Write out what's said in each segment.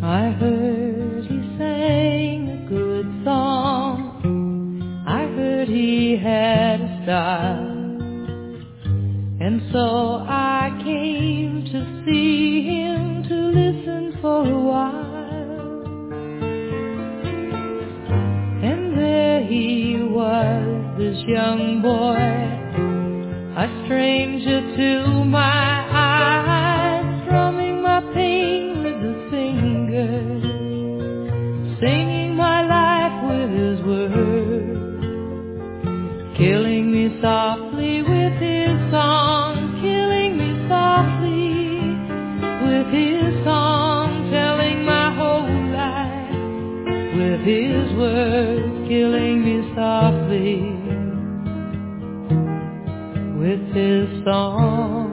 I heard he sang a good song. I heard he had a style. And so I came to see him, to listen for a while. And there he was, this young boy, a stranger to my eyes, strumming my pain with his fingers, singing my life with his words, killing me softly with his song, killing me softly with his song, telling my whole life with his words, killing me softly with his song.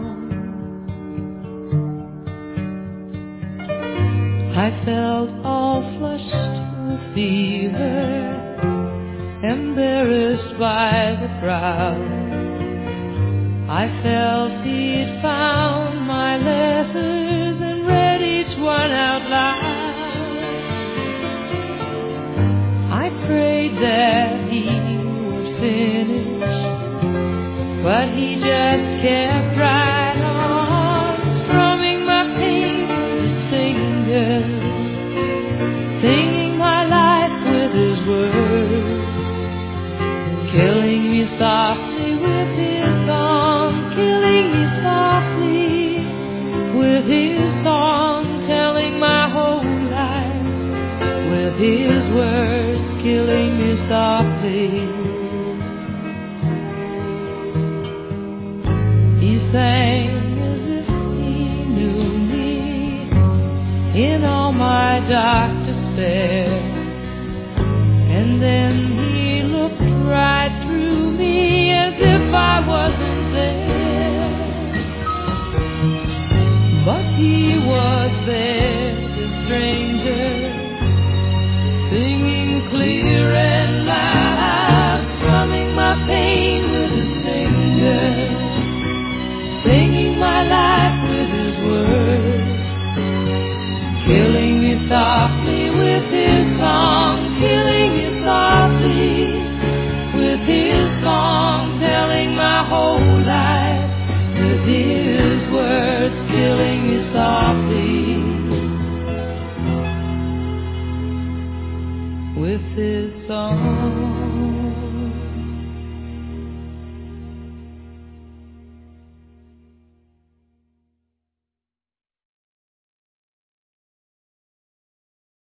I felt all flushed with fever, embarrassed by the crowd. I felt he'd found my letters and read each one out loud. I prayed that he would finish, but he just kept right on, strumming my pain with his fingers, singing my life with his words, killing me softly with his song, killing me softly with his song, telling my whole life with his words, killing me softly. He sang as if he knew me in all my dark despair, and then he looked right through me as if I wasn't there. But he was there, the stranger, singing clear and loud, strumming my pain with his fingers, singing my life with his words, killing me softly with his song, killing me softly with his song, telling my whole life with his words, killing me softly with his song.